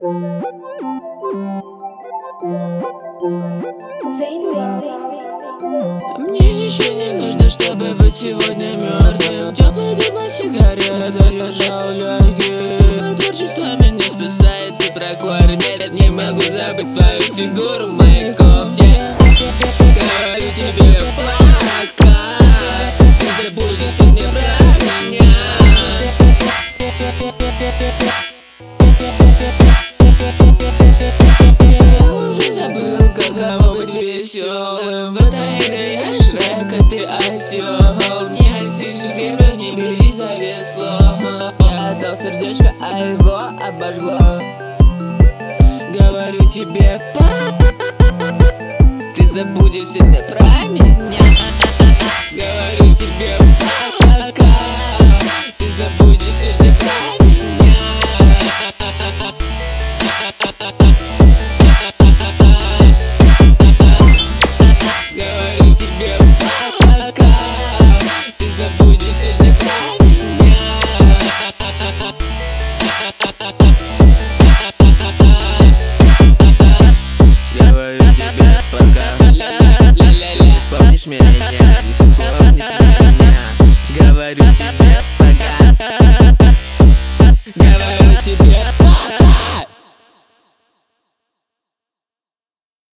Мне ничего не нужно, чтобы быть сегодня мертвым. Теплый дым от сигарет задержал легкие. Творчество меня спасает, ты прокормит. Не могу забыть твою фигуру в моей кофте. Говорю тебе пока, ты забудешь не про меня. Я уже забыл, каково быть веселым. В этой игре я Шрек, а ты осел. Не сильно крепко, не бери за весло. Я отдал сердечко, а его обожгло. Говорю тебе ты забудешь сегодня про меня. Говорю тебе пока, ты забудешь сегодня про меня. Говорю тебе пока, ты забудешь сегодня про меня. Говорю тебе пока, не вспомнишь меня, не вспомнишь меня. Говорю тебе пока, говорю